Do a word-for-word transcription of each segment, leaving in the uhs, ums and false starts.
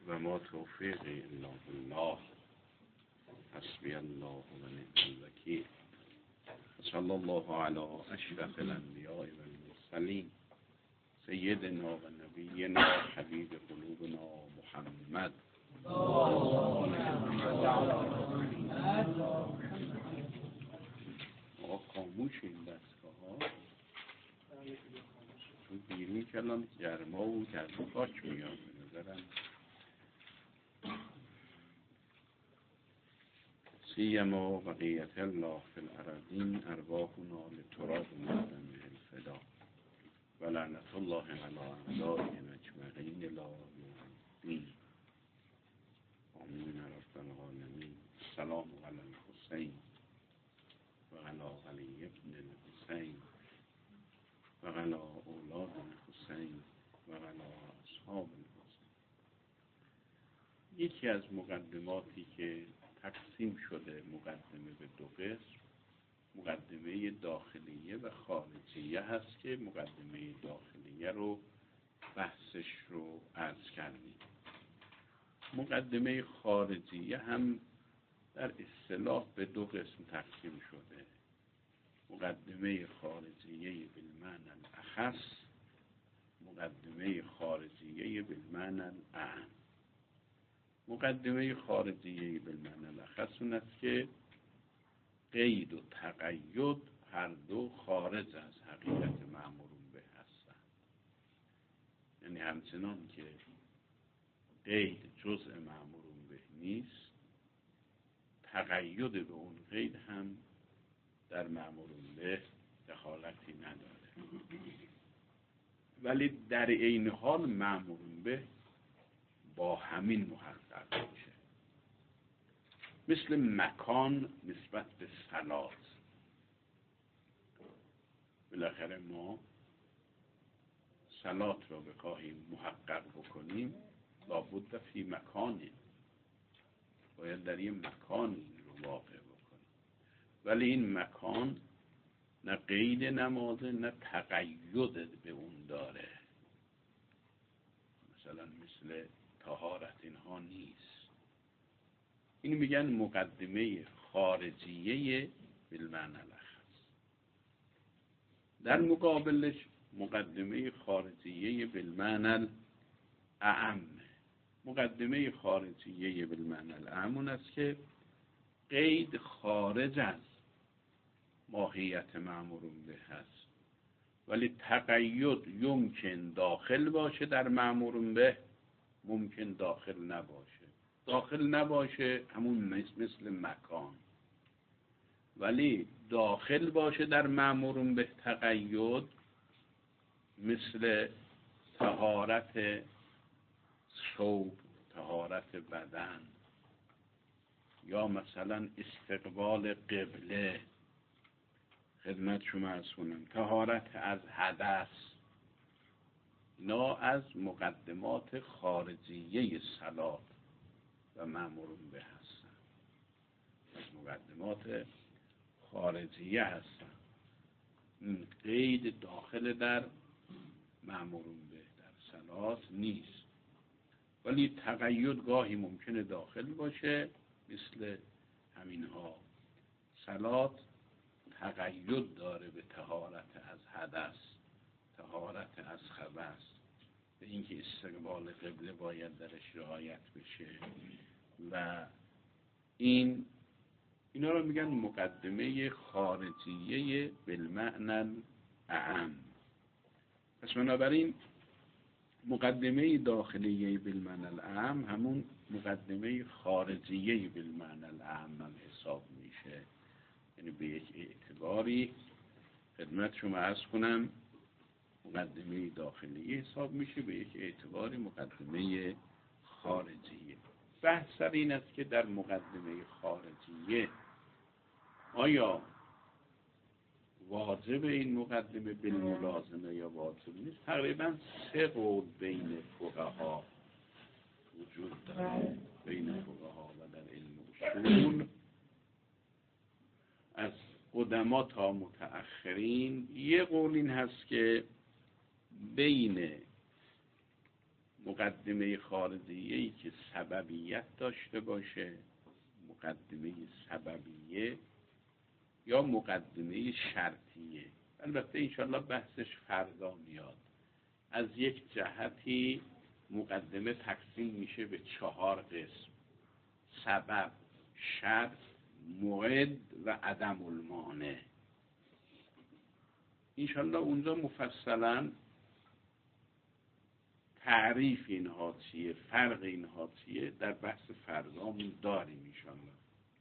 و ما توفیقی الا بالله حسبی الله و نعم الوکیل. صلی الله علی اشرف الانبیاء و المرسلین سیدنا و نبینا حبیب قلوبنا محمد. آقا خاموش این دستگاه ها چون بیرون کلان گرما و گرما خاک میاد به نظرم. سیما بقیت الله فی الارضین ارواحنا لتراب مقدمه الفدا و لعنت الله علی اعدائهم اجمعین الی یوم الدین. آمین رب العالمین. السلام علی الحسین و علی علی ابن الحسین و علی اولاد الحسین و علی اصحاب الحسین. یکی از مقدماتی که تقسیم شده مقدمه به دو قسم، مقدمه داخلیه و خارجیه هست که مقدمه داخلیه رو بحثش رو عرض کردیم. مقدمه خارجیه هم در اصطلاح به دو قسم تقسیم شده، مقدمه خارجیه بالمعنی الاخص، مقدمه خارجیه بالمعنی الاعم. مقدمه خارجیه بالمعنی الاخص اون است که قید و تقید هر دو خارج از حقیقت مأمورون به هستند. یعنی همچنان که قید جزء مأمورون به نیست، تقید به اون قید هم در مأمورون به دخالتی نداره، ولی در این حال مأمورون به با همین محقق میشه. مثل مکان نسبت به صلات، بالاخره ما صلات را بخواهیم محقق بکنیم لابد فی مکانی، باید در این مکان این رو واقع بکنیم، ولی این مکان نه قید نمازه نه تقید به اون داره. مثلا مثل طهارت اینها نیست. این میگن مقدمه خارجیه بالمعنی الاخص. در مقابلش مقدمه خارجیه بالمعنی الاعم. مقدمه خارجیه بالمعنی الاعم اون است که قید خارج از ماهیت مأمورون به هست، ولی تقید یمکن داخل باشه در مأمورون به، ممکن داخل نباشه. داخل نباشه همون مثل مکان، ولی داخل باشه در مأمورون به تقید، مثل طهارت ثوب، طهارت بدن، یا مثلا استقبال قبله. خدمت شما عرض کنم طهارت از حدث، اینا از مقدمات خارجیه صلات و مأمورون به هستن، از مقدمات خارجیه هستن. این قید داخل در مأمورون به در صلات نیست، ولی تقید گاهی ممکنه داخل باشه. مثل همینها صلات تقید داره به طهارت از حدث، طهارت از خبث، به اینکه استقبال قبله باید درش رعایت بشه و این اینا رو میگن مقدمه خارجیه بالمعنی الاعم. پس بنابراین مقدمه داخلیه بالمعنی الاعم همون مقدمه خارجیه بالمعنی الاعم هم حساب میشه. یعنی به یک اعتباری خدمت شما عرض کنم مقدمه داخلیه حساب میشه، به یک اعتباری مقدمه خارجیه. بحث سر این است که در مقدمه خارجیه آیا واجب این مقدمه بالملازمه یا واجب نیست؟ تقریبا سه قول بین فقها وجود داره، بین فقها و در علم اصول از قدما تا متأخرین. یه قول این هست که بین مقدمه خارجیه‌ای که سببیت داشته باشه، مقدمه سببیه یا مقدمه شرطیه. البته انشالله بحثش فردا میاد. از یک جهتی مقدمه تقسیم میشه به چهار قسم: سبب، شرط، موعد و عدم المانع. انشالله اونجا مفصلا تعریف اینها چیه، فرق اینها چیه، در بحث فردامون داریم انشالله.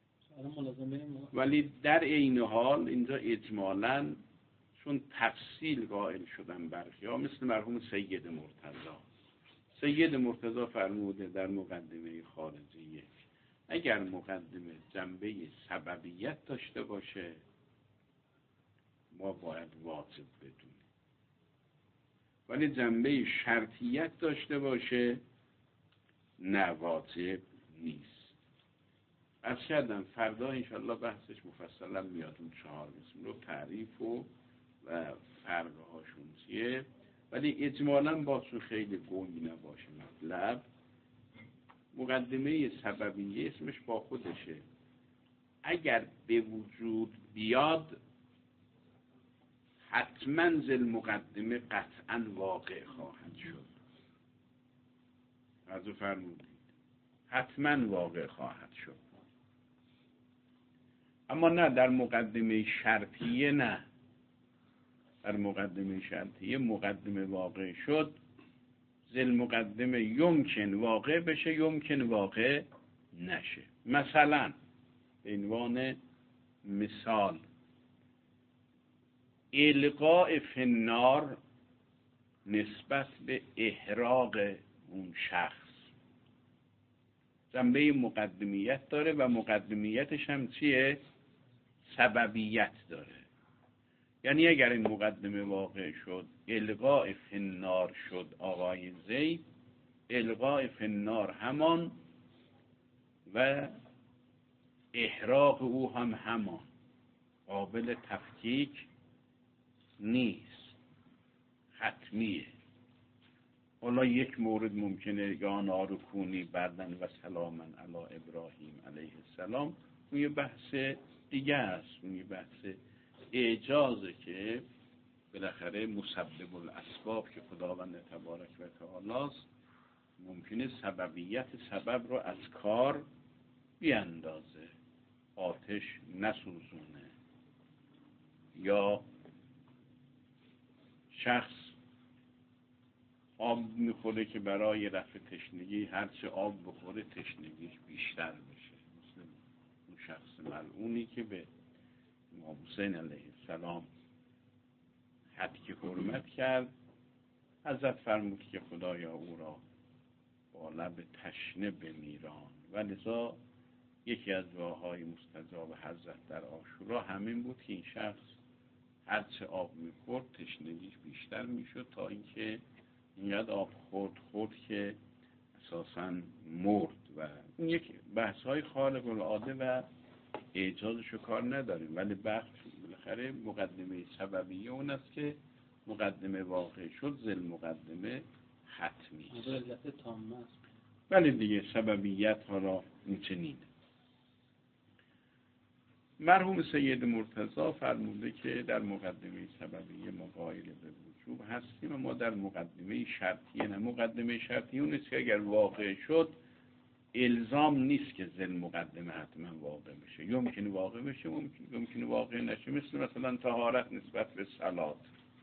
ولی در این حال اینجا اجمالاً چون تفصیل قائل شدن برخیا، مثل مرحوم سید مرتضی سید مرتضی فرموده در مقدمه خارجیه اگر مقدمه جنبه سببیت داشته باشه ما باید واجب بدونیم، ولی جنبه شرطیت داشته باشه نه، واجب نیست. از کردم فردا انشالله بحثش مفصلا میاد، اون چهار قسم رو تعریف و و فرقهاشون چیه. ولی اجمالا باشون خیلی گنگ نباشه مطلب. مقدمه سببیه اسمش با خودشه، اگر به وجود بیاد حتما ذل مقدمه قطعا واقع خواهد شد. از او فرمودید حتما واقع خواهد شد. اما نه در مقدمه شرطیه، نه در مقدمه شرطیه مقدمه واقع شد ذل مقدمه یمکن واقع بشه یمکن واقع نشه. مثلا به عنوان مثال القاء فی النار نسبت به احراق اون شخص جنبه مقدمیت داره و مقدمیتش هم چیه؟ سببیت داره. یعنی اگر این مقدمه واقع شد القاء فی النار شد آقای زید، القاء فی النار همان و احراق او هم همان، قابل تفکیک نیست، حتمیه. حالا یک مورد ممکنه یا نار کونی بردن و سلاما علی ابراهیم علیه السلام، اون یه بحث دیگه است، اون یه بحث اعجازه که بالاخره مسبب الاسباب که خداوند تبارک و تعالی است ممکنه سببیت سبب رو از کار بیاندازه، آتش نسوزونه، یا شخص آب میخوره که برای رفع تشنگی هرچه آب بخوره تشنگیش بیشتر بشه، مثل اون شخص ملعونی که به امام حسین علیه السلام حد حرمت کرد. حضرت فرمود که خدایا او را با لب تشنه بمیران، و لذا یکی از دعاهای مستجاب حضرت در عاشورا همین بود که این شخص هرچه آب میخورد تشنگیش بیشتر میشد تا اینکه اینقدر آب خورد خورد که اساساً مرد. و این یک بحث های خارق العاده و اعجازشو کار نداریم، ولی بحث بالاخره مقدمه سببیه اون است که مقدمه واقع شد ذل مقدمه حتمی است. ولی دیگه سببیت حالا این چنینه. مرحوم سید مرتضی فرموده که در مقدمه سببیه ما قائل به وجوب هستیم، ما در مقدمه شرطیه نه. مقدمه شرطیه اون است که اگر واقع شد الزام نیست که ذل مقدمه حتما واقع بشه، یمکن واقع بشه ممکن ممکن واقع نشه. مثل مثلا طهارت نسبت به صلات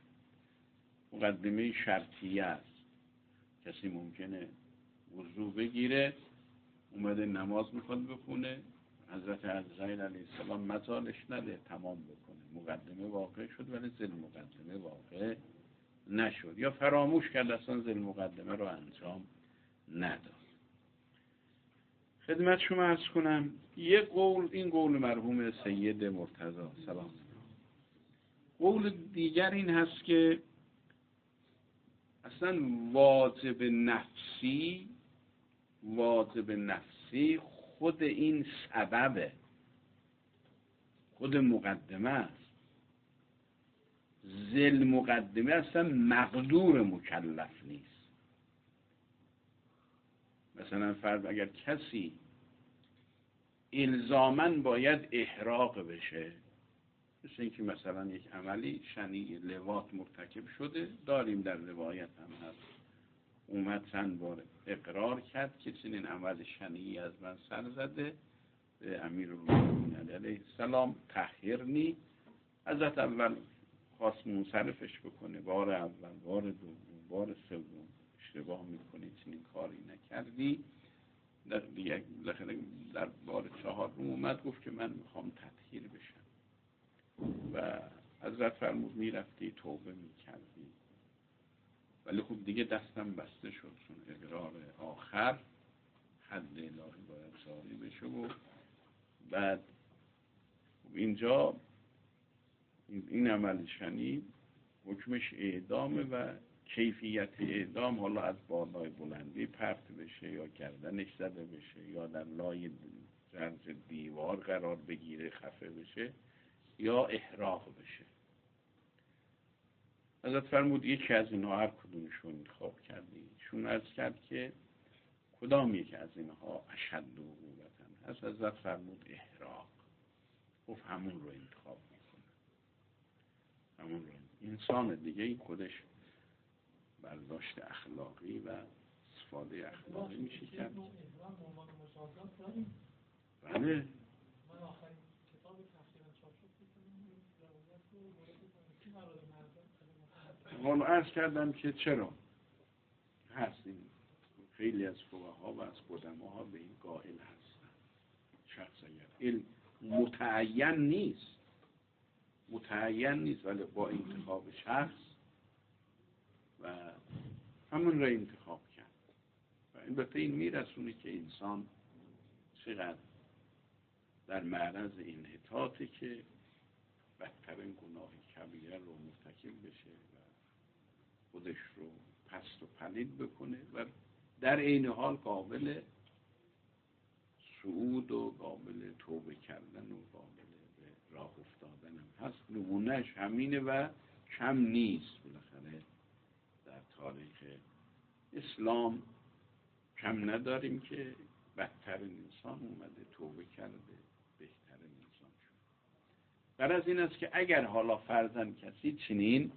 مقدمه شرطیه است. کسی ممکنه وضو بگیره اومده نماز میخواد بخونه، حضرت عزراییل علیه السلام مجالش نده تمام بکنه، مقدمه واقع شد ولی ذل مقدمه واقع نشد، یا فراموش کرد اصلا ذل مقدمه رو انجام نداد. خدمت شما عرض کنم یه قول، این قول مرحوم سید مرتضی سلام. قول دیگر این هست که اصلا واجب نفسی واجب نفسی خود این سببه، خود مقدمه است. ذل مقدمه اصلا مقدور مکلف نیست. مثلا فرض اگر کسی الزاماً باید احراق بشه، مثل اینکه مثلا یک عملی شنیع لواط مرتکب شده، داریم در روایت هم هست اومد چند بار اقرار کرد که چنین عمل شنیعی از من سر زده، به امیرالمومنین علیه السلام طهرنی. حضرت اول خواست منصرفش بکنه، بار اول، بار دوم، بار سوم اشتباه میکنی، چنین کاری نکردی. در دیگه در بار چهارم اومد گفت که من میخوام تطهیر بشم و حضرت فرمود میرفتی توبه میکردی، ولی خب دیگه دستم بسته شد چون اقرار آخر حد الهی باید ساری بشه. و بعد اینجا این عمل شنیع حکمش اعدامه و کیفیت اعدام حالا از بالای بلندی پرت بشه یا گردنش زده بشه یا در لای جنج دیوار قرار بگیره خفه بشه یا احراق بشه. حضرت فرمود یکی از اینها هر کدومش رو انتخاب کردی؟ چون عرض کرد که کدام یک از اینها اشد عقوبتاً هست؟ حضرت فرمود احراق. گفت همون رو انتخاب میکنه، همون رو. انسان دیگه این خودش برداشت اخلاقی و استفاده اخلاقی میشه کرد. بله. من عرض کردم که چرا هستیم خیلی از فقها و از قدماها به این قائل هستن. شخص اگر علم متعین نیست متعین نیست ولی با انتخاب شخص و همون را انتخاب کرد و این به این میرسونه که انسان چقدر در معرض انحطاطی که بدترین گناه کبیره رو مرتکب بشه و خودش رو پست و پلید بکنه و در این حال قابل صعود و قابل توبه کردن و قابل به راه افتادن هم هست. نمونهش همینه و کم نیست. بالاخره در تاریخ اسلام کم نداریم که بدترین انسان اومده توبه کرده بهترین انسان شد. در از این است که اگر حالا فرضاً کسی چنین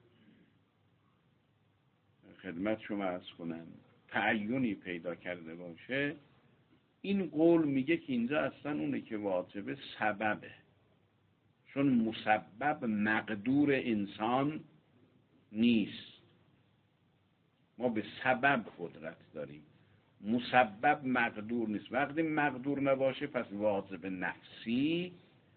خدمت شما عرض کنم تعیینی پیدا کرده باشه، این قول میگه که اینجا اصلا اونه که واجب سببه، چون مسبب مقدور انسان نیست. ما به سبب قدرت داریم، مسبب مقدور نیست. وقتی مقدور نباشه پس واجب نفسی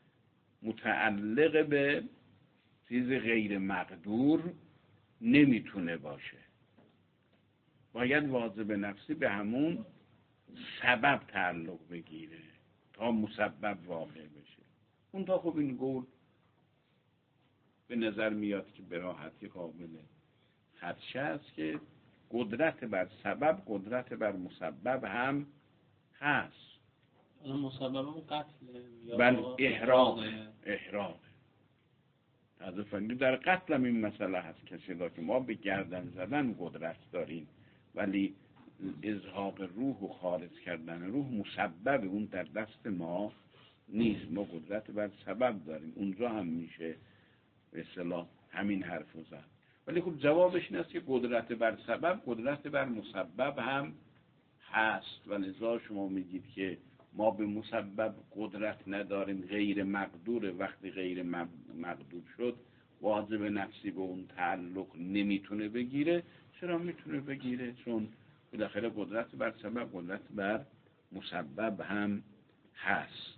متعلق به چیز غیر مقدور نمیتونه باشه. باید واجب نفسی به همون سبب تعلق بگیره تا مسبب واقع بشه. اون تا خب این قول به نظر میاد که به راحتی قابل خدشه است که قدرت بر سبب قدرت بر مسبب هم هست. مسبب هم قتل یا بل احراق احراق از فنی در قتل هم این مسئله هست. کسی دا که ما به گردن زدن قدرت داریم ولی ازهاق روح و خارج کردن روح مسبب اون در دست ما نیست. ما قدرت بر سبب داریم. اونجا هم میشه به اصطلاح همین حرف رو زد. ولی خب جوابش این است که قدرت بر سبب قدرت بر مسبب هم هست و لذا شما میگید که ما به مسبب قدرت نداریم، غیر مقدوره. وقتی غیر مقدور شد واجب نفسی به اون تعلق نمیتونه بگیره. چرا میتونه بگیره؟ چون بالاخره قدرت بر سبب قدرت بر مسبب هم هست.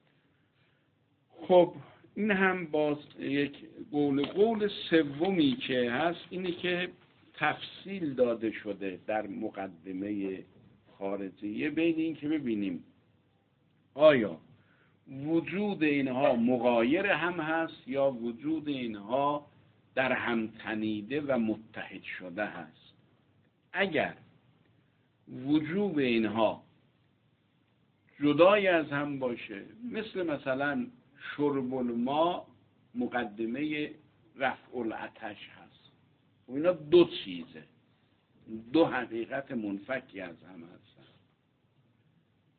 خب این هم باز یک قول قول سومی که هست اینه که تفصیل داده شده در مقدمه خارجیه بین این که ببینیم آیا وجود اینها مغایر هم هست یا وجود اینها در هم تنیده و متحد شده هست. اگر وجود اینها جدای از هم باشه، مثل مثلا شرب الماء مقدمه رفع العطش هست و اینا دو چیزه، دو حقیقت منفکی از هم هستن.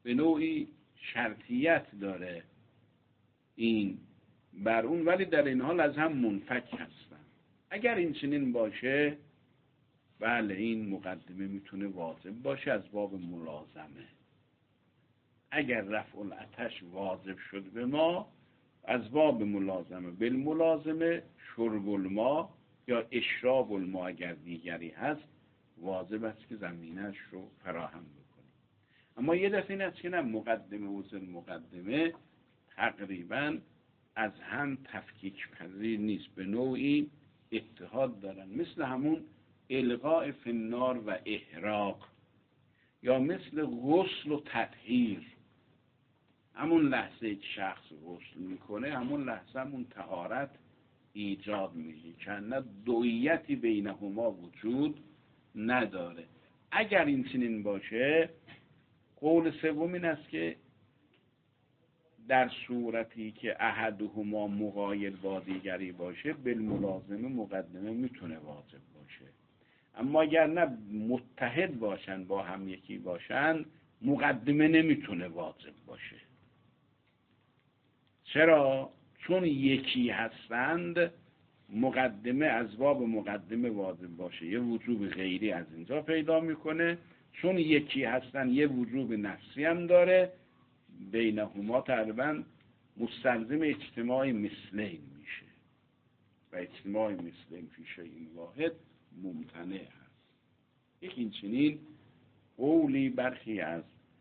به نوعی شرطیت داره این بر اون، ولی در این حال از هم منفک هستن. اگر این چنین باشه بله این مقدمه میتونه واجب باشه از باب ملازمه. اگر رفع العطش واجب شد به ما از باب ملازمه، بالملازمه شرب الماء یا اشراب الماء اگر دیگری هست واجب است که زمینش رو فراهم بکنیم. اما یه دفعه این است که نه، مقدمه و ضمن مقدمه تقریبا از هم تفکیک پذیر نیست، به نوعی اتحاد دارن، مثل همون القاء فی النار و احراق، یا مثل غسل و تطهیر. همون لحظه که شخص غسل میکنه همون لحظه همون طهارت ایجاد میشه، که نه دویتی بینهما وجود نداره. اگر این چنین باشه قول سوم این است که در صورتی که احدهما مغایر با دیگری باشه بالملازمه مقدمه میتونه واجب باشه، اما اگر نه متحد باشن با هم یکی باشن مقدمه نمیتونه واجب باشه. چرا؟ چون یکی هستند مقدمه از باب مقدمه واجب باشه یه وجوب غیری از اینجا پیدا میکنه، چون یکی هستن یه وجوب نفسی هم داره، بینهما تقریبا مستلزم اجتماع مثلین میشه و اجتماع مثلین فی شیء واحد ممتنع هست. یک این چنین قولی برخی از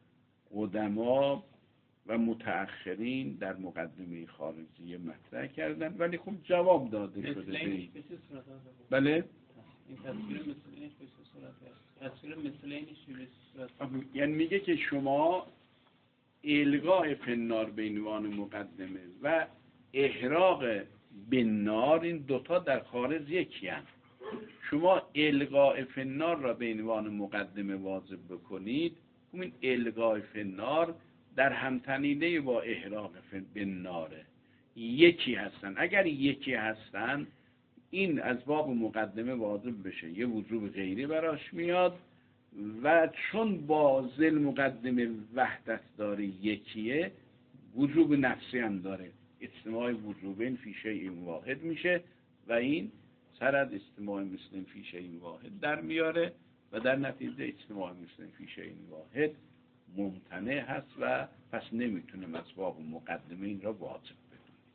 قدما و متأخرین در مقدمه خارجی مطرح کردن، ولی خب جواب داده شده به بله این تصویر مثلینش به چه صورت است؟ تصویر مثلینش به چه صورت؟ یعنی میگه که شما الغاء فنار به عنوان مقدمه و احراق بالنار این دوتا در خارج یکی هست. شما الغاء فنار را به عنوان مقدمه واجب بکنید، این الغاء فنار در همتنیده با احراق بالناره، یکی هستن. اگر یکی هستن این از باب مقدمه واجب بشه یه وجوب غیری براش میاد، و چون با ذل مقدمه وحدت داره یکیه وجوب نفسی هم داره، اجتماع وجوبین فی شیء واحد میشه و این سر از اجتماع مثل فی شیء واحد در میاره و در نتیجه اجتماع مثل فی شیء واحد ممتنع هست و پس نمیتونیم از باب مقدمه این را واجب بدونیم،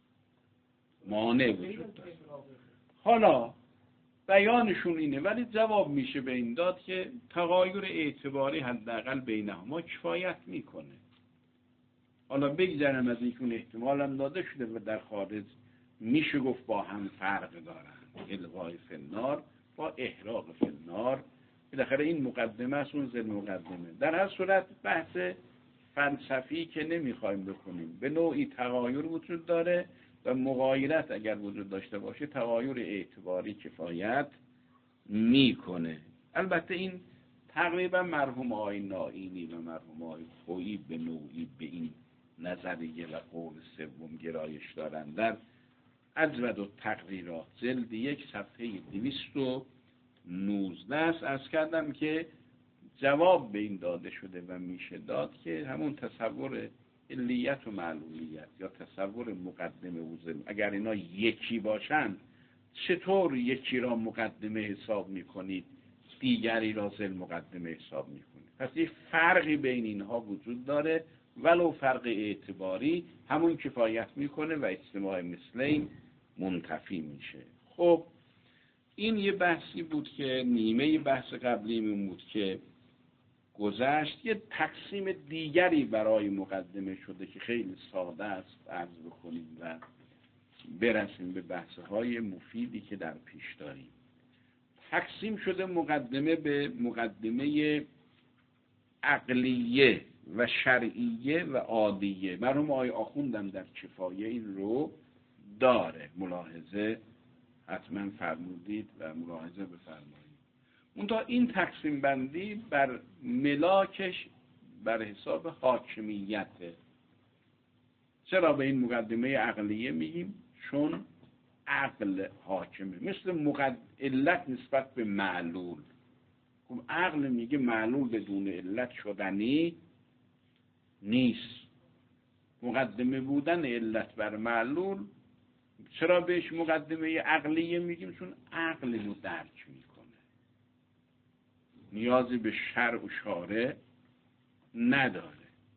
مانع وجود داره. حالا بیانشون اینه، ولی جواب میشه به این داد که تغایر اعتباری حداقل بینهما کفایت میکنه. حالا بگذارم از اینکه اون احتمال هم داده شده و در خارج میشه گفت با هم فرق دارن، الغاء فی النار با احراق فی النار، بالاخره این مقدمه است اون ضمن مقدمه. در هر صورت بحث فلسفی که نمیخوایم بکنیم، به نوعی تغایر وجود داره و مغایرت اگر وجود داشته باشه تغایر اعتباری کفایت میکنه. البته این تقریبا مرحوم آقای نائینی و مرحوم آقای خویی به نوعی به این نظریه و قول سوم گرایش دارن. در اجود التقریرات جلد یک صفحه دویست و نوزده است. عرض کردم که جواب به این داده شده و میشه داد که همون تصور علیت و معلولیت یا تصور مقدمه و ضمن، اگر اینا یکی باشن چطور یکی را مقدمه حساب میکنید دیگری را ضمن مقدمه حساب میکنید؟ پس یه فرقی بین اینها وجود داره، ولو فرق اعتباری همون کفایت میکنه و اجتماع مثلین منتفی میشه. خب این یه بحثی بود که نیمه بحث قبلی من بود که گذشت. یه تقسیم دیگری برای مقدمه شده که خیلی ساده است عرض بکنیم و برسیم به بحث‌های مفیدی که در پیش داریم. تقسیم شده مقدمه به مقدمه عقلیه و شرعیه و عادیه. مرحوم آقای آخوندم در کفایه این رو داره، ملاحظه حتما فرمودید و ملاحظه بفرمایید. اونتا این تقسیم بندی بر ملاکش بر حساب حاکمیته. چرا به این مقدمه عقلیه میگیم؟ چون عقل حاکمه، مثل مقد... علت نسبت به معلول. خب عقل میگه معلول بدون علت شدنی نیست. مقدمه بودن علت بر معلول، چرا بهش مقدمه عقلیه میگیم؟ چون عقل رو درک میکنه، نیازی به شرع و شارع نداره.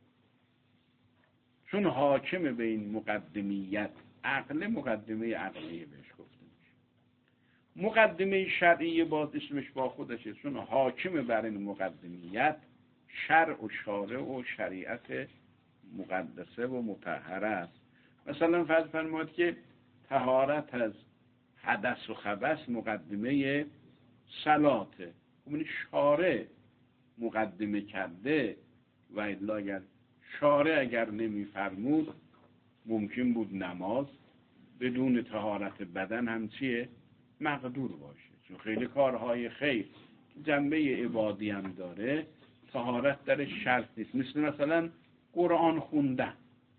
چون حاکم به این مقدمیت عقل، مقدمه عقلیه بهش گفته میشه. مقدمه شرعیه باز اسمش با خودشه، چون حاکم بر این مقدمیت شرع و شارع و شریعت مقدسه و مطهره است. مثلا فرض فرمایید که طهارت از حدث و خبث مقدمه صلاته، اون شارع مقدمه کرده و الا اگر شارع اگر نمیفرمود ممکن بود نماز بدون طهارت بدن هم چیه؟ مقدور باشه. چون خیلی کارهای خیر جنبه عبادی هم داره، طهارت در شرط نیست. مثل مثلا قرآن خوندن،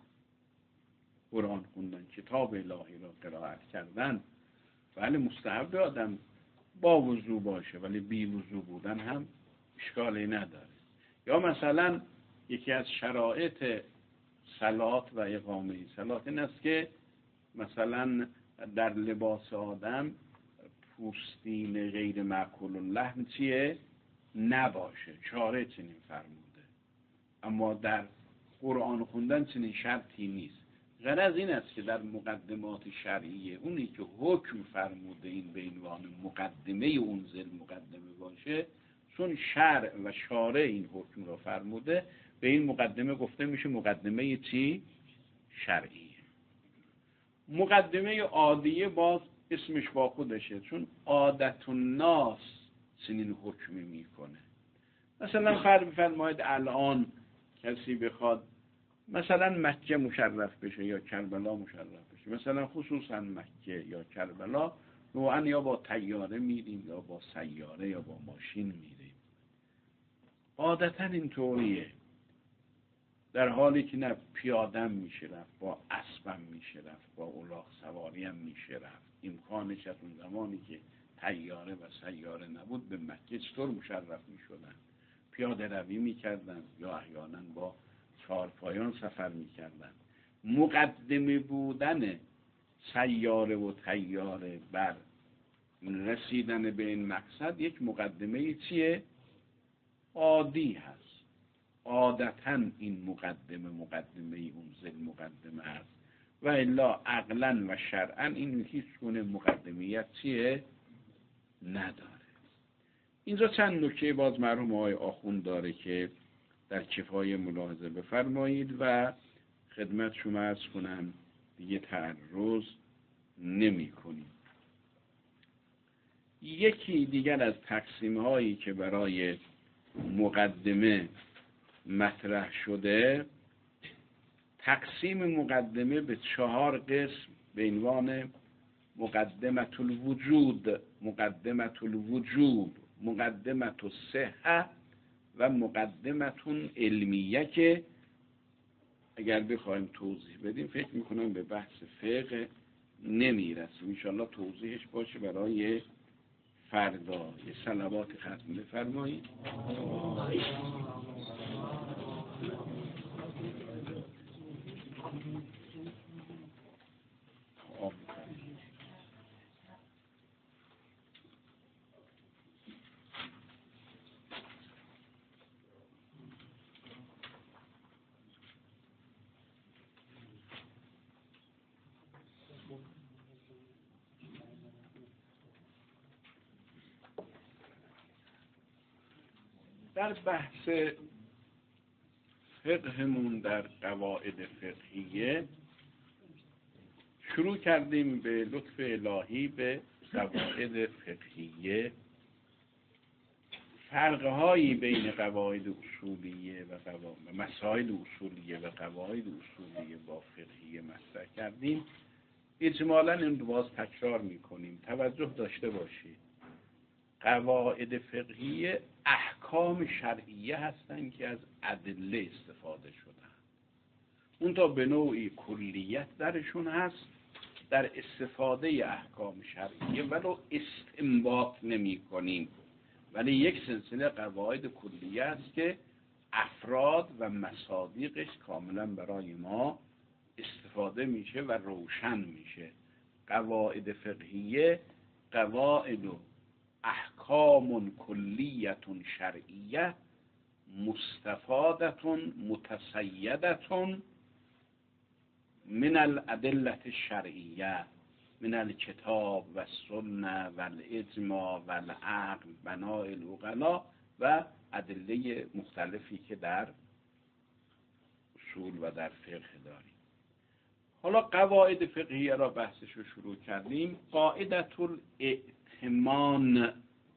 قرآن خوندن، کتاب الهی را قرائت کردن، ولی مستحب آدم با وضو باشه، ولی بی وضو بودن هم اشکالی نداره. یا مثلا یکی از شرایط صلات و اقامه صلات این است که مثلا در لباس آدم پوستین غیر مأکول اللحم چیه؟ نباشه، شارع چنین فرموده. اما در قرآن خوندن چنین شرطی نیست. غرض این است که در مقدمات شرعیه اونی که حکم فرموده این به عنوان مقدمه انزل مقدمه باشه، چون شرع و شارع این حکم را فرموده، به این مقدمه گفته میشه مقدمه چی؟ شرعیه. مقدمه عادیه باز اسمش با خودشه، چون عادت الناس چنین حکمی میکنه. مثلا فرض بفرمایید الان کسی بخواد مثلا مکه مشرف بشه یا کربلا مشرف بشه، مثلا خصوصا مکه یا کربلا نوعا یا با طیاره میریم یا با سیاره یا با ماشین میریم. عادتا اینطوریه، در حالی که نه پیادم میشه رفت، با اسبم میشه رفت، با الاغ سواری هم میشه رفت. امکانش از اون زمانی که طیاره و سیاره نبود به مکه چطور مشرف میشدن؟ پیاده روی میکردن یا احیانا با چهارپایان سفر میکردن. مقدمه بودن سیاره و طیاره بر رسیدن به این مقصد یک مقدمه چیه؟ عادی هست. عادتاً این مقدمه مقدمه انزل مقدمه است و الا عقلاً و شرعاً این هیچ گونه مقدمیت چیه؟ نداره. اینجا چند نکته باز مرحوم آقای آخوند داره که در کفایه ملاحظه بفرمایید و خدمت شما عرض کنم، دیگه تعرض نمی کنیم. یکی دیگر از تقسیم هایی که برای مقدمه مطرح شده، تقسیم مقدمه به چهار قسم به عنوان مقدمت الوجود، مقدمت الوجوب، مقدمت الصحه و مقدمت علمیه که اگر بخوایم توضیح بدیم فکر میکنم به بحث فقه نمیرسیم. انشاءالله توضیحش باشه برای فردا. یه صلوات ختم بفرمایید. در بحث فقهمون در قواعد فقهیه شروع کردیم به لطف الهی به قواعد فقهیه، فرقهایی بین قواعد اصولیه و قواعد مسائل اصولیه و قواعد اصولیه با فقهیه مطرح کردیم. اجمالاً این رو باز تکرار میکنیم. توجه داشته باشید، قواعد فقهیه احکام شرعیه هستند که از ادله استفاده شدن. اون تا به نوعی کلیت درشون هست در استفاده احکام شرعیه، ولو استنباط نمی کنیم، ولی یک سلسله قواعد کلیه است که افراد و مصادیقش کاملا برای ما استفاده میشه و روشن میشه. قواعد فقهیه قواعد و احکام کلیتون شرعیه مستفادتون متسیدتون من الادله الشرعیه من الکتاب و السنه و الاجماع و العقل بناء العقلا و ادله مختلفی که در اصول و در فقه داریم. حالا قواعد فقهیه را بحثش رو شروع کردیم. قاعدة الائتمان،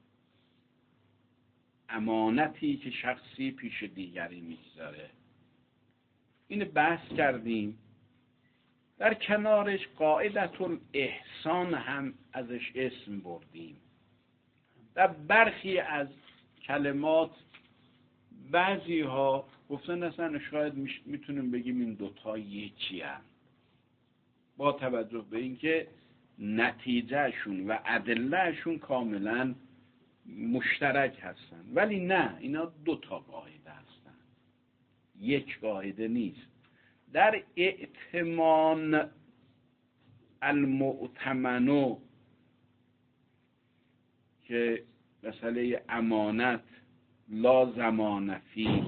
امانتی که شخصی پیش دیگری میگذاره، این بحث کردیم. در کنارش قاعدة الاحسان هم ازش اسم بردیم. در برخی از کلمات بعضی ها گفتن اصلا شاید میتونیم بگیم این دوتا یکی هم، با توجه به اینکه نتیجهشون و ادلهشون کاملا مشترک هستن، ولی نه، اینا دوتا قاعده هستن، یک قاعده نیست. در ائتمان المؤتمنو که مسئله امانت لا زمان فی،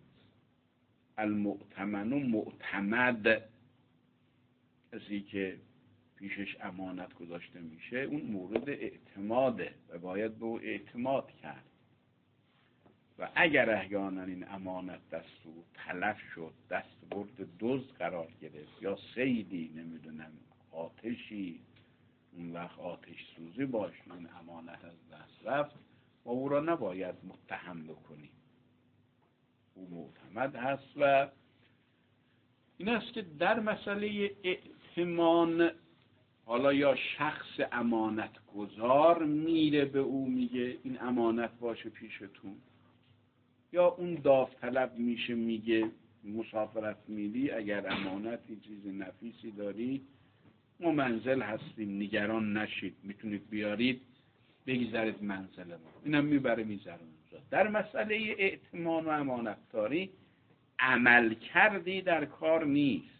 المؤتمنو معتمد، کسی که پیشش امانت گذاشته میشه اون مورد اعتماده و باید به او اعتماد کرد. و اگر احیانا این امانت دست او تلف شد، دست برد دزد قرار گرفت یا صیدی، نمیدونم آتشی، اون وقت آتش سوزی باش، این امانت از دست رفت، و او را نباید متهم بکنیم، او معتمد هست. و این است که در مسئله ائتمان حالا یا شخص امانت گذار میره به او میگه این امانت باشه پیشتون، یا اون داوطلب میشه میگه مسافرت میری، اگر امانتی چیز نفیسی داری ما منزل هستیم نگران نشید، میتونید بیارید بگذارید منزل ما، اینم میبره میذاره اونجا. در مسئله ائتمان و امانتداری عمل کردی در کار نیست.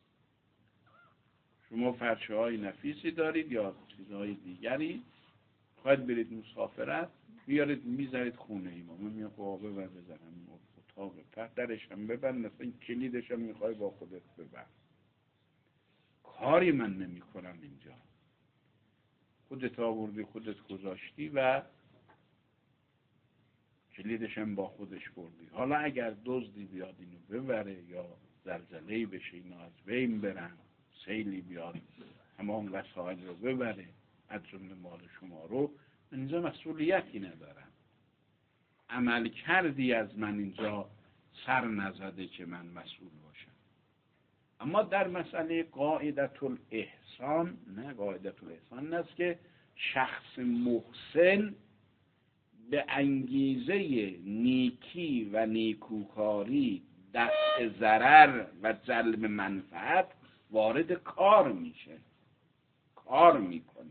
شما فرشه های نفیسی دارید یا چیزهای دیگری، خواهید برید مسافرت، بیارید میذارید خونه ای ما، من میام قوابه و بزنم اتاق تحت درش هم ببند، مثلا کلیدش هم میخوای با خودت ببر، کاری من نمی کنم اینجا، خودت آوردی خودت گذاشتی و کلیدش هم با خودش بردی. حالا اگر دزدی بیاد اینو ببره یا زلزله‌ای بشه اینو از بین برن، سیلی بیاد تمام وسایل رو ببره از جمله مال شما رو، من اینجا مسئولیتی ندارم، عمل کردی از من اینجا سر نزده که من مسئول باشم. اما در مسئله قاعدة الاحسان نه، قاعدة الاحسان این است که شخص محسن به انگیزه نیکی و نیکوکاری، دفع ضرر و جلب منفعت وارد کار میشه، کار میکنه.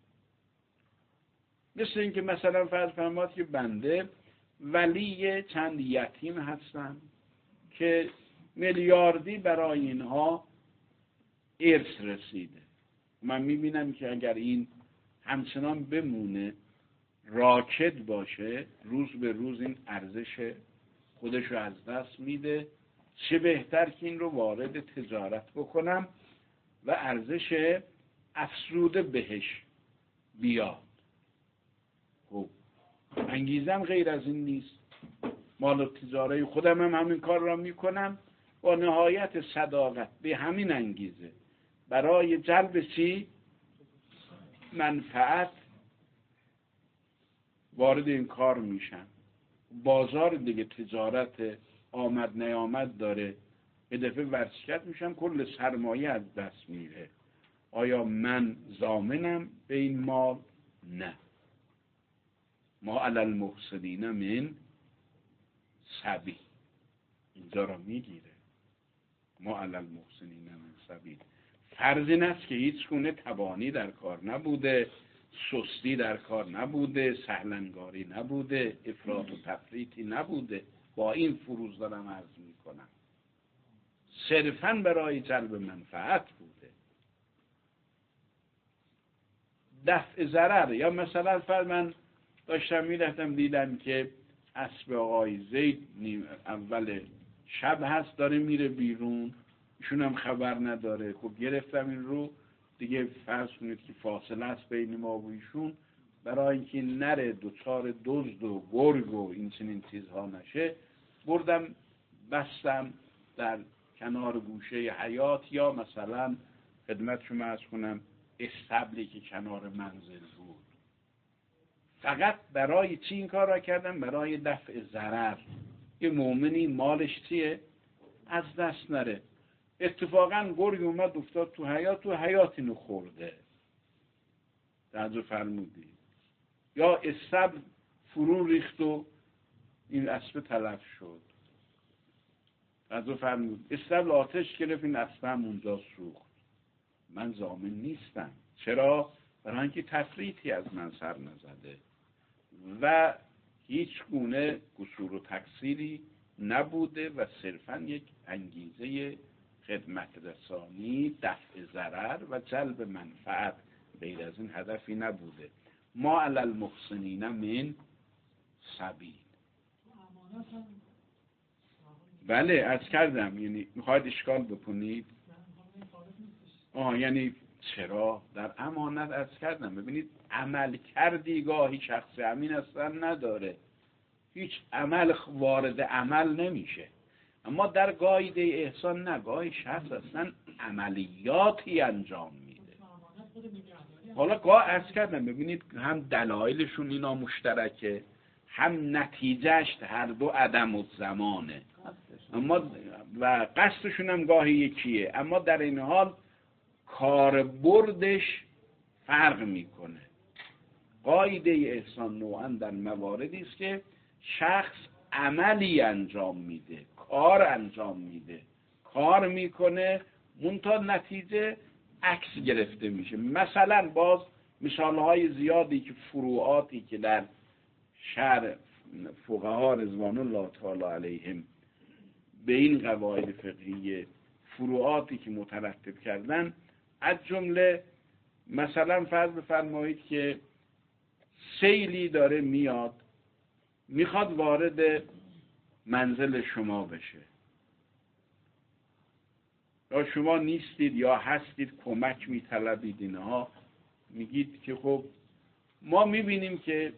مثل اینکه مثلا فرض فرماد که بنده ولی چند یتیم هستم که میلیاردی برای اینها ارث رسیده، من میبینم که اگر این همچنان بمونه راکد باشه، روز به روز این ارزش خودش رو از دست میده، چه بهتر که این رو وارد تجارت بکنم و ارزش افزوده بهش بیاد. خب انگیزم غیر از این نیست، مال تجاره خودم هم همین کار را میکنم با نهایت صداقت، به همین انگیزه، برای جلب چی؟ منفعت وارد این کار میشن. بازار دیگه تجارت آمد نیامد داره، به دفعه ورشکست میشم، کل سرمایه از دست میره. آیا من ضامنم به این مال؟ نه. ما علی المحسنین من سبیل، اینجا را میگیره، ما علی المحسنین من سبیل. فرض این است که هیچ گونه تبانی در کار نبوده، سستی در کار نبوده، سهلنگاری نبوده، افراط و تفریطی نبوده، با این فروض دارم عرض میکنم، صرفاً برای جلب منفعت بوده. دفع ضرر، یا مثلا فرض من داشتم میرفتم دیدم که اسب آقای زید اول شب هست داره میره بیرون، ایشون هم خبر نداره. خب گرفتم این رو دیگه، فرض کنید که فاصله است بین ما و ایشون، برای اینکه نره دوچار دزد و گرگ و این چنین چیزها نشه، بردم بستم در کنار گوشه حیاط، یا مثلا خدمت شما عرض کنم استبلی که کنار منزل بود. فقط برای چی این کار را کردم؟ برای دفع ضرر. یه مؤمنی مالش چیه؟ از دست نره. اتفاقا گرگ اومد افتاد تو حیاط، تو حیاط اینو خورده، توجه فرمودی، یا استبل فرو ریخت و این اسب تلف شد، توجه فرمود، استبل آتش گرفت این اسب هم اونجا سوخت. من ضامن نیستم. چرا؟ برای اینکه تفریطی از من سر نزده و هیچ گونه قصور و تقصیری نبوده و صرفا یک انگیزه خدمت رسانی، دفع ضرر و جلب منفعت، غیر از این هدفی نبوده. ما علی المحسنین من سبیل. بله عرض کردم، یعنی میخواید اشکال بکنید؟ آه یعنی چرا؟ در امانت عرض کردم ببینید عمل کردی گاهی شخص امین اصلا نداره، هیچ عمل وارد عمل نمیشه، اما در قاعده احسان نه، گاهی شخص اصلا عملیاتی انجام میده. حالا گاه عرض کردم ببینید هم دلایلشون اینا مشترکه، هم نتیجهش هر دو عدم الزمانه، اما و قصدشون هم گاهی یکیه، اما در این حال کاربردش فرق میکنه. قاعده احسان نوعا در مواردی است که شخص عملی انجام میده، کار انجام میده، کار میکنه، منتها نتیجه عکس گرفته میشه. مثلا باز مثالهای زیادی که فروعاتی که در شرع فقها رضوان الله تعالی علیهم به این قواعد فقهی فروعاتی که مترتب کردن، از جمله مثلا فرض بفرمایید که سیلی داره میاد میخواد وارد منزل شما بشه، یا شما نیستید یا هستید کمک میطلبید، اینها میگید که خب ما میبینیم که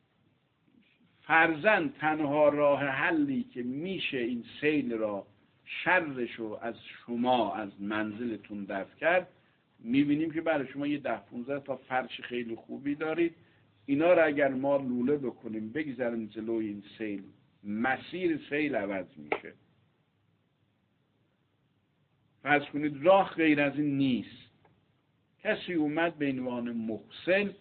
فرضاً تنها راه حلی که میشه این سیل را شرشو از شما از منزلتون دفع کرد، میبینیم که برای شما یه ده پونزده تا فرش خیلی خوبی دارید، اینا را اگر ما لوله بکنیم بگذاریم جلوی این سیل، مسیر سیل عوض میشه. فرض کنید راه غیر از این نیست، کسی اومد به عنوان محسن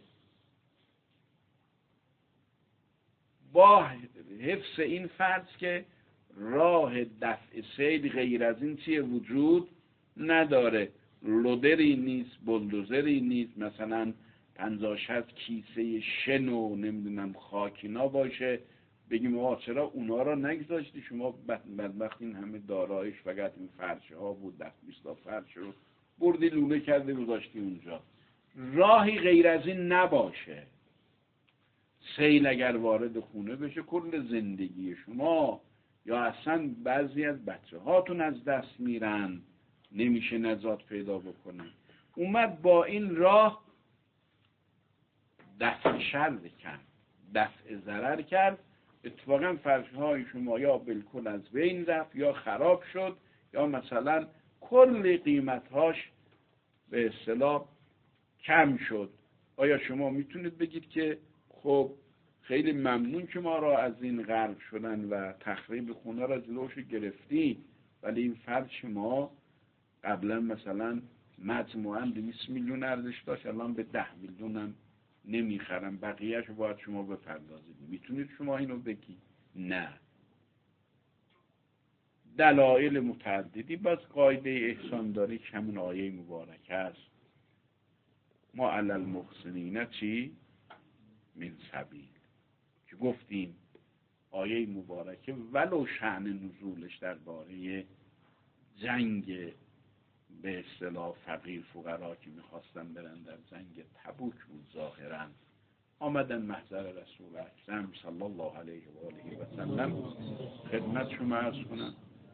با حفظ این فرض که راه دفع سیل غیر از این چیه وجود نداره، لودری نیست، بلدوزری نیست، مثلا پنجاه شصت کیسه شن و نمیدونم خاکینا باشه بگیم آقا چرا اونا را نگذاشتی شما، بدبخت این همه دارایش فقط این فرشه ها بود، دست بیستا فرش رو بردی لوله کرده گذاشتی اونجا. راهی غیر از این نباشه. سیل اگر وارد خونه بشه کل زندگی شما یا اصلا بعضی از بچه هاتون از دست میرن، نمیشه نجات پیدا بکنن. اومد با این راه دفع شر کرد، دفع ضرر کرد، اتفاقا فرشهای شما یا بالکل از بین رفت یا خراب شد یا مثلا کل قیمتهاش به اصطلاح کم شد. آیا شما میتونید بگید که خب خیلی ممنون که ما را از این غرق شدن و تخریب خونه را جلوش گرفتی، ولی این فرش ما قبلا مثلا مجموعاً دویست میلیون ارزش داشت، الان به ده میلیون هم نمیخرم، بقیهش رو باید شما بپردازید. میتونید شما اینو بگید؟ نه. دلایل متعددی باز قاعده احسان داری که همون آیه مبارکه است ما علی المحسنین چی؟ من سبیل، که گفتیم آیه مبارکه ولو شأن نزولش درباره جنگ به اصطلاح فقیر فقرا که میخواستن برن در جنگ تبوک بود، ظاهرا آمدن محضر رسول اکرم صلی الله علیه و آله و سلم. خدمت شما عرض کنم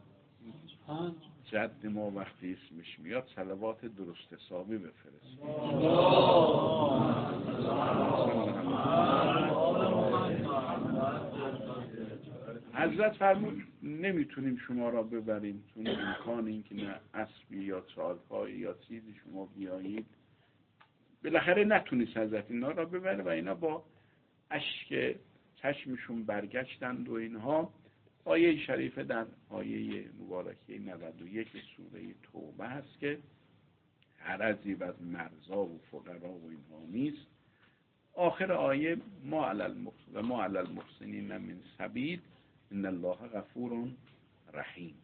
جد ما وقتی اسمش میاد صلوات درست حسابی بفرست. حضرت فرمود نمیتونیم شما را ببریم چون امکان این که نه اسبی یا چارپایی یا چیزی شما بیایید. بالاخره نتونست حضرت اینا را ببره و اینا با اشک چشمشون برگشتند و اینها. آیه شریفه در آیه مبارکه نود و یک سوره توبه هست که حرجی از مرزا و فقرا و اینها نیست. آخر آیه ما علی المحسنین ما علی المحسنین من سبیل ان الله غفور رحیم،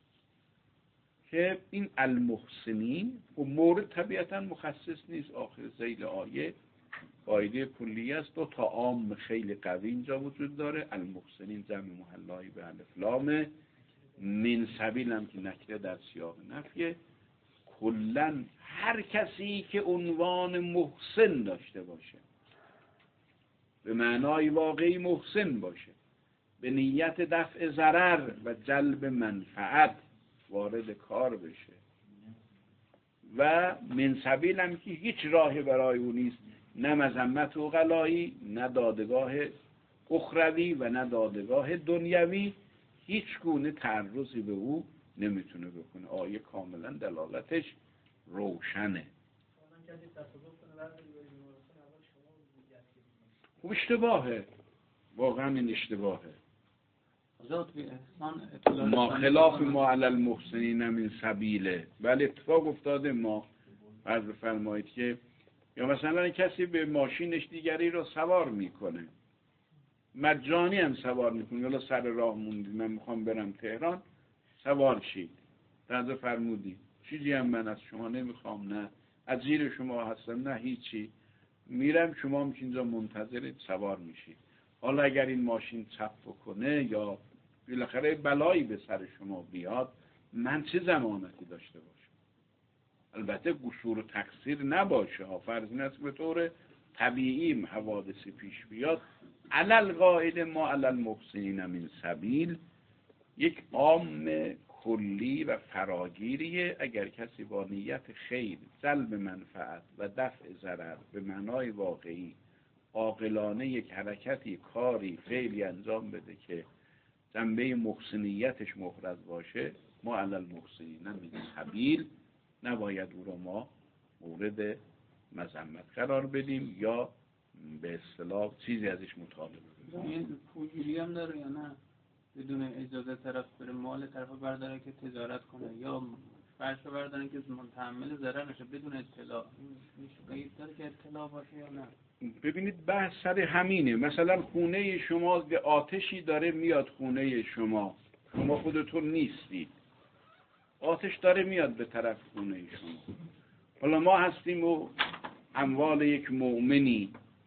که این المحسنین و مورد طبیعتا مخصص نیست. آخر ذیل آیه قاعده کلی است، دو تا عام خیلی قوی اینجا وجود داره. المحسنین جمع محلای به الف لام، من سبیل هم که نکره در سیاق نفیه. کلا هر کسی که عنوان محسن داشته باشه، به معنای واقعی محسن باشه، به نیت دفع ضرر و جلب منفعت وارد کار بشه و من سبیل هم که هیچ راهی برای او نیست، نه مذمت عقلایی، نه دادگاه اخروی و نه دادگاه دنیوی، هیچ گونه تعرضی به او نمیتونه بکنه. آیه کاملا دلالتش روشنه. خب اشتباهه، واقعا این اشتباهه. ما خلاف ما علی المحسنین من سبیله. ولی اتفاق افتاده ما فرض فرمایید که یا مثلا کسی به ماشینش دیگری رو سوار میکنه، مجانی هم سوار میکنه، یا سر راه موندی من میخوام برم تهران سوار شید، فرض فرمودی چیزی هم من از شما نمیخوام، نه از زیر شما هستم نه هیچی، میرم شما هم که اینجا منتظرید سوار میشید. حالا اگر این ماشین چپ بکنه یا بالاخره بلایی به سر شما بیاد، من چه ضمانتی داشته باشم؟ البته قصور و تقصیر نباشه ها، فرض این است به طور طبیعی حوادثی پیش بیاد. علل قاعده ما علل المحسنین من سبیل یک عام کلی و فراگیریه. اگر کسی با نیت خیر، جلب منفعت و دفع ضرر به معنای واقعی عاقلانه یک حرکتی، کاری، فعلی انجام بده که جنبه محسنیتش محرز باشه، ما علی المحسنین من سبیل، نباید او رو ما مورد مذمت قرار بدیم یا به اصطلاح چیزی ازش مطالبه کنیم. این پولگیری هم داره یا نه؟ بدون اجازه طرف بره مال طرف برداره که تجارت کنه یا فرش بردارن که متحمل ضرر نشه بدون اطلاع. این داره که اطلاع باشه یا نه؟ ببینید بحث سر همینه. مثلا خونه شما به آتشی داره میاد، خونه شما شما خودتون نیستید، آتش داره میاد به طرف خونه شما. حالا ما هستیم و اموال یک مؤمنی،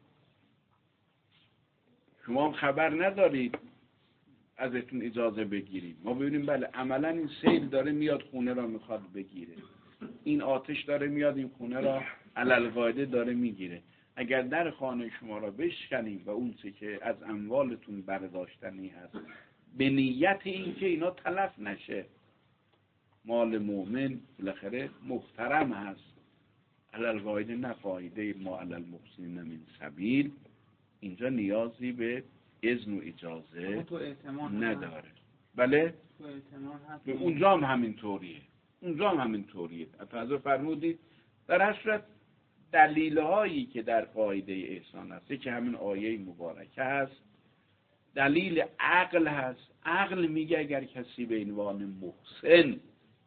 شما خبر ندارید، ازتون اجازه بگیریم. ما ببینیم بله عملا این سیل داره میاد خونه را میخواد بگیره، این آتش داره میاد این خونه را علل قاعده داره میگیره. اگر در خانه شما را بشکنیم و اون چه که از اموالتون برداشتنی هست به نیت این که اینا تلف نشه، مال مؤمن بالاخره محترم هست، علل قاعده نه قاعده ما علی المحسنین من سبیل، اینجا نیازی به اذن و اجازه نداره. بله به اونجا هم همین طوریه، اونجا هم همین طوریه. حتی فرمودید در هر صورت دلیل هایی که در قاعده احسان هست که همین آیه مبارکه هست، دلیل عقل هست. عقل میگه اگر کسی به عنوان محسن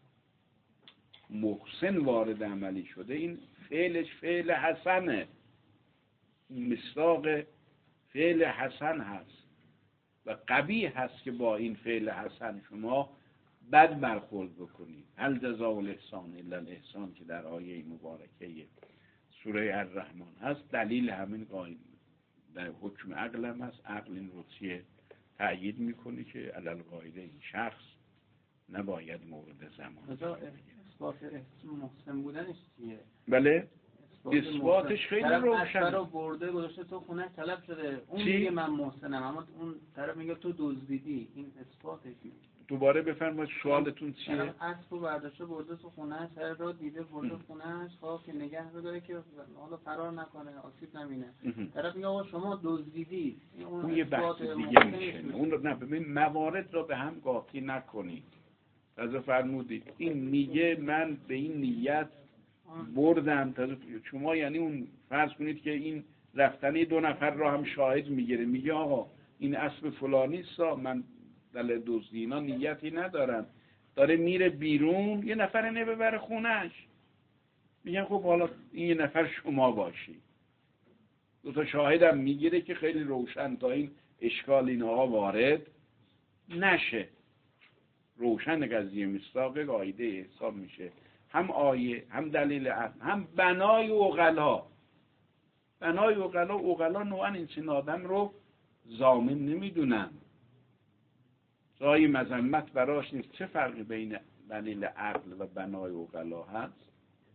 محسن وارد عملی شده، این فعلش فعل حسنه، مصداق فعل حسن هست و قبیح هست که با این فعل حسن شما بد برخورد بکنید. هل جزاء الاحسان الا الاحسان که در آیه مبارکه سوره الرحمن هست، دلیل همین قاعده در حکم عقل هم هست. عقل این رو چیه؟ تأیید میکنه که علل قاعده این شخص نباید مورد زمان. اثبات محسن بودنش چیه؟ بله اثباتش خیلی روشنه. طرف رو برده گذاشته تو خونه طلب شده، اون میگه من محسنم، اما اون طرف میگه تو دزدیدی. این اثباتش. دوباره بفرمایید سوالتون چیه؟ اسب رو برداشته برده تو خونه، سر رو دیده برده خونه‌اش، خواه که نگه رو داره که حالا فرار نکنه، آسیب نبینه. طرف میگه آقا شما دزدیدی. اون, اون یه بحث دیگه میشه. اون رو نه ببین موارد رو به هم قاطی نکنید. از فرمودید این میگه من به این نیت بردم، شما یعنی اون فرض کنید که این رفتنی دو نفر را هم شاهد میگیره، میگه آقا این اسب فلانی سا من دل دزدی اینا نیتی ندارم، داره میره بیرون یه نفر اینه ببره خونش، میگن خب حالا این یه نفر شما باشی. دو تا شاهدم میگیره که خیلی روشن تا این اشکال این آقا وارد نشه. روشن قضیه مصداق قاعده حساب میشه. هم آیه هم دلیل عقل هم بنای عقلا. بنای عقلا عقلا نوعا این آدم رو ضامن نمیدونن، جای مذمت براش نیست. چه فرقی بین دلیل عقل و بنای عقلا هست؟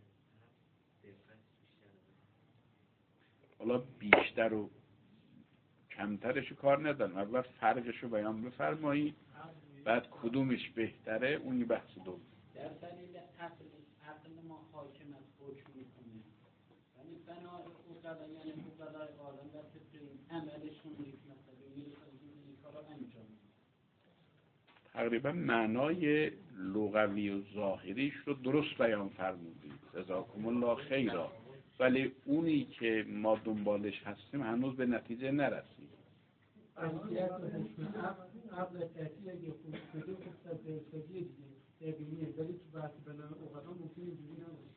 حالا بیشتر و کمترش کار ندارم، اول فرقش رو بیان بفرمایید، بعد کدومش بهتره اون یه بحث دوم. در دلیل عقل عقل ما حاکم از حکم میکنه، ولی بنای عقلا یعنی عقلای عالم در فکر عملشون نیست، مثلا این کارا انجام میدن. تقریبا معنای لغوی و ظاهریش رو درست بیان فرمودید، جزاکم الله خیرا، ولی اونی که ما دنبالش هستیم هنوز به نتیجه نرسید. اصلیت عقل تحصیل اگه خوب شده خوب تا درستگی دیگه ولی تو بحث بنای عقلا ممکنه اینجوری نباشه.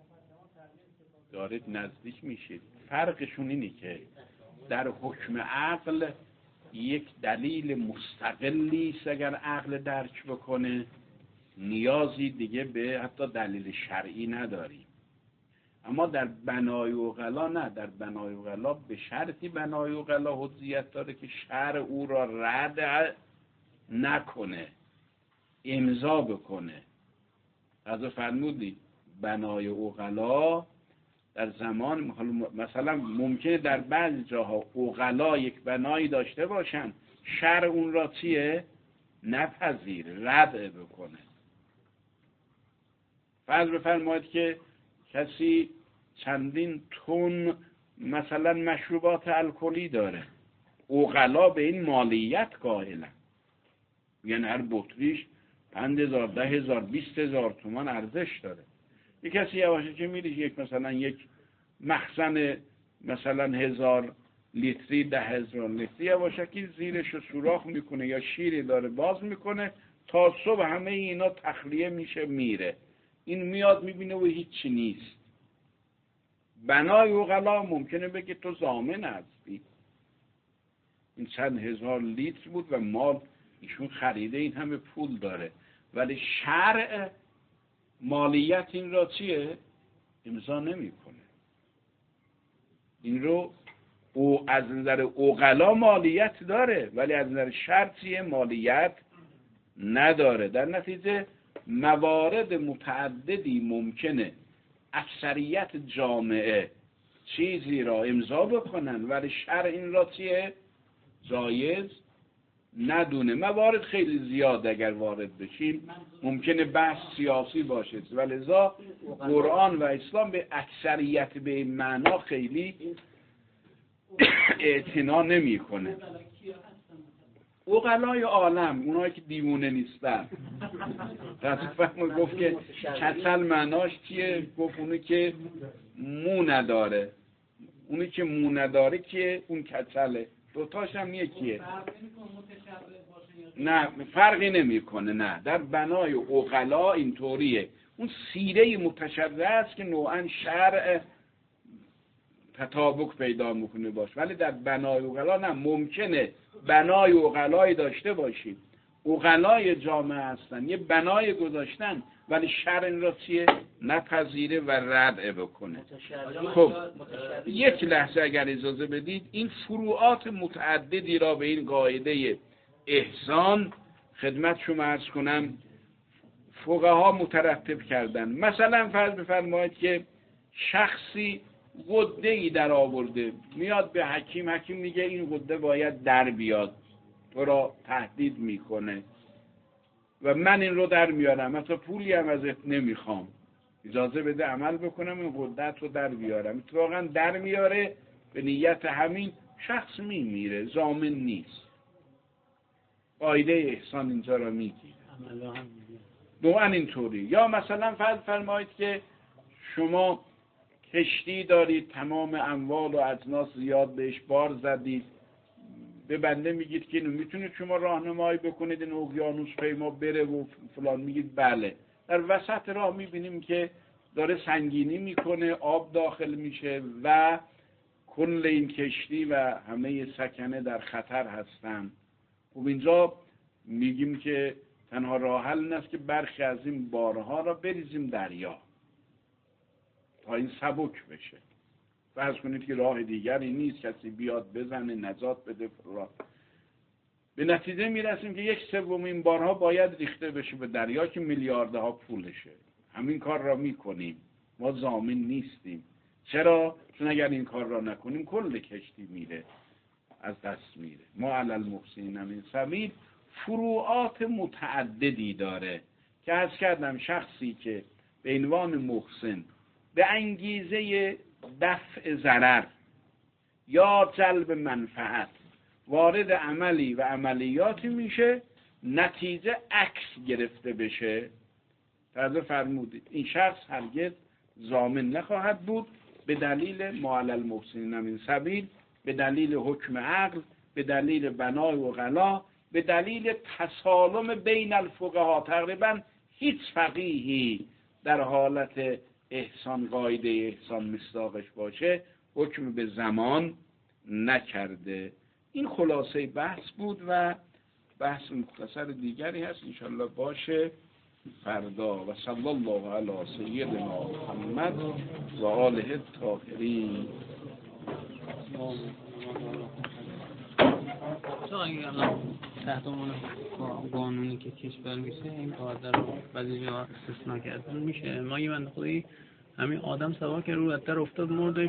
دارید نزدیک میشید. فرقشون اینی که در حکم عقل یک دلیل مستقلی است، اگر عقل درک بکنه نیازی دیگه به حتی دلیل شرعی نداریم. اما در بنای عقلا نه، در بنای عقلا به شرطی بنای عقلا حجیت داره که شرع او را رد نکنه، امضا بکنه. از فرمودی بنای عقلا در زمان مثلا ممکنه در بعضی جاها عقلا یک بنایی داشته باشن، شرع اون را چیه؟ نپذیر، رد بکنه. فرض بفرمایید که کسی چندین تن مثلا مشروبات الکلی داره، عقلا به این مالیت قائلن، یعنی هر بطریش پنج هزار ده هزار بیست هزار تومان ارزش داره. یک کسی یواشه که میره یک مثلا یک مخزن مثلا هزار لیتری ده هزار لیتری یواشه که زیرش رو سوراخ میکنه یا شیری داره باز میکنه تا صبح همه اینا تخلیه میشه میره. این میاد میبینه و هیچی نیست. بنای عقلا ممکنه بگه تو ضامن هستی، این چند هزار لیتر بود و مال ایشون خریده، این همه پول داره، ولی شرع مالیت این را چیه؟ امضا نمیکنه. این رو او از نظر عقلا مالیت داره ولی از نظر شرع چیه؟ مالیت نداره. در نتیجه موارد متعددی ممکنه اکثریت جامعه چیزی را امضا بکنن ولی شرع این را چیه؟ جایز ندونه. موارد خیلی زیاد اگر وارد بشیم ممکنه بحث سیاسی باشه، ولی لذا قرآن و اسلام به اکثریت به این معنا خیلی اعتنا نمی کنه. عقلای عالم، اونایی که دیوونه نیستن. رسول گفت که کچل معناش چیه؟ گفت اونی که مو نداره. اونی که مو نداره که اون کچله. دوتاش هم یکیه. نه فرقی نمیکنه. نه در بنای عقلا اینطوریه. اون سیره متشبه است که نوعا شرع تطابق پیدا میکنه باش، ولی در بنای عقلا نه. ممکنه بنای عقلای داشته باشیم، عقلای جامعه هستن، یه بنای گذاشتن ولی شرع این را چیه؟ نپذیره و رد بکنه. خب یک لحظه اگر اجازه بدید این فروعات متعددی را به این قاعده احسان خدمت شما عرض کنم فقها مترتب کردن. مثلا فرض بفرمایید که شخصی غده ای در آورده، میاد به حکیم، حکیم میگه این غده باید در بیاد، تو را تهدید میکنه و من این رو در میارم، مثلا پولی هم ازت نمیخوام، اجازه بده عمل بکنم این غدت رو در بیارم. اتفاقا در میاره، به نیت همین شخص میمیره، ضامن نیست. قاعده احسان اینجا را میگیره. نوعا اینطوری. یا مثلا فرض فرمایید که شما کشتی دارید، تمام اموال و اجناس زیاد بهش بار زدید، به بنده میگید که اینو میتونید شما راهنمایی بکنید این اقیانوس پیما بره و فلان، میگید بله. در وسط راه میبینیم که داره سنگینی میکنه، آب داخل میشه و کل این کشتی و همه سکنه در خطر هستن. خب اینجا میگیم که تنها راه حل این است که برخی از این بارها را بریزیم دریا تا این سبک بشه. فرض کنید که راه دیگری نیست، کسی بیاد بزنه نجات بده فرات. به نتیجه میرسیم که یک سوم این بارها باید ریخته بشه به دریا که میلیاردها پولشه. همین کار را میکنیم، ما ضامن نیستیم. چرا؟ چون اگر این کار را نکنیم کل کشتی میره، از دست میره. ما علی المحسنین من سبیل فروعات متعددی داره که عرض کردم شخصی که به عنوان محسن به انگیزه دفع ضرر یا جلب منفعت وارد عملی و عملیاتی میشه، نتیجه عکس گرفته بشه، فرض فرمودید این شخص هرگز ضامن نخواهد بود به دلیل ما علی المحسنین من سبیل، به دلیل حکم عقل، به دلیل بنای و غلا، به دلیل تسالم بین الفقها. تقریبا هیچ فقیهی در حالت احسان، قاعده احسان مصداقش باشه، حکم به زمان نکرده. این خلاصه بحث بود و بحث مختصر دیگری هست انشالله باشه فردا. و صلی الله علی سیدنا محمد و آله الطاهرین. تحت عنوان قانونی که کشور میشه این قاعده رو بعضی جا استثناء کردن میشه. ما یه بنده خدایی همین آدم سوار که رو در افتاد مرده